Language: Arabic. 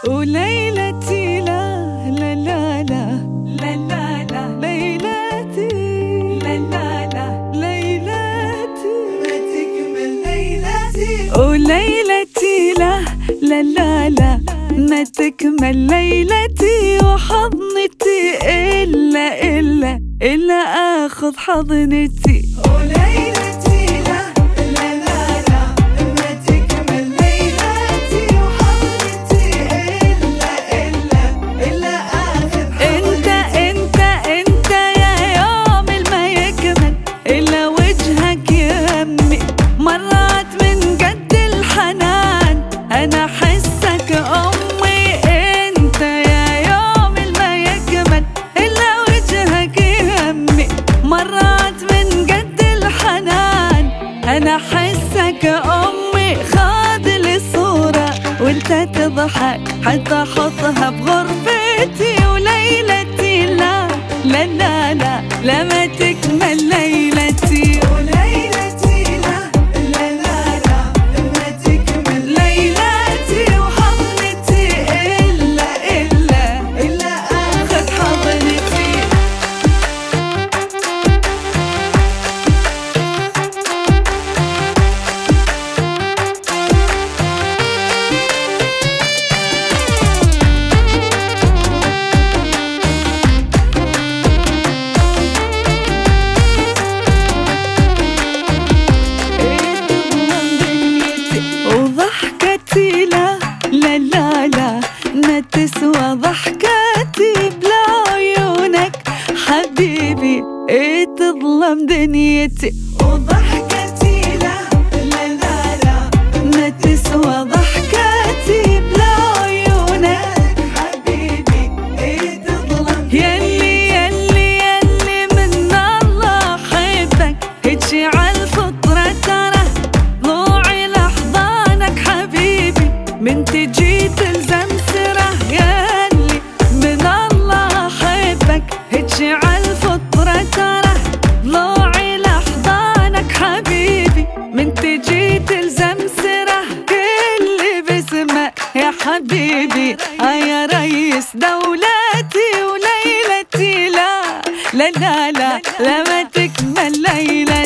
وليلتي لا لا لا لا لا لا لا ليلتي لا لا لا ليلتي ما تكمل ليلتي وليلتي لا لا لا لا ما تكمل ليلتي وحضنتي إلا آخذ حضنتي وليلتي لا لا لا لا ما تكمل ليلتي وحضنتي إلا آخذ حضنتي انت يا يوم ما يكمل إلا وجهك يمي مرات من قد الحنان أنا حسك أمي انت يا يوم ما يكمل إلا وجهك يمي مرات من قد الحنان أنا حسك أمي خاذ لي صورة وانت تضحك حتى أحطها بغرفتي وليلتي لا لا لا لا لا ما تكمل ليلتي وليلتي لا لا لا لا ما تكمل ليلتي وحضنتي إلا آخذ حضنتي وضحكتي لا لا لا لا ما تسوى ضحكتي بلا عيونك حبيبي تظلم دنيتي وضحكتي لا لا لا لا ما تسوى ضحكتي بلا عيونك حبيبي تظلم يلي من الله حبك هيجي عالفطرة ترى ضوعي لحضانك حبيبي من تجي تلزم سره ياللي من الله حبك هيجي عالفطرة ترى ضوعي لحضانك حبيبي من تجي تلزم سره كل باسمه يا حبيبي يا ريس دولتي وليلتي لا لا لا لا لا ما تكمل ليلتي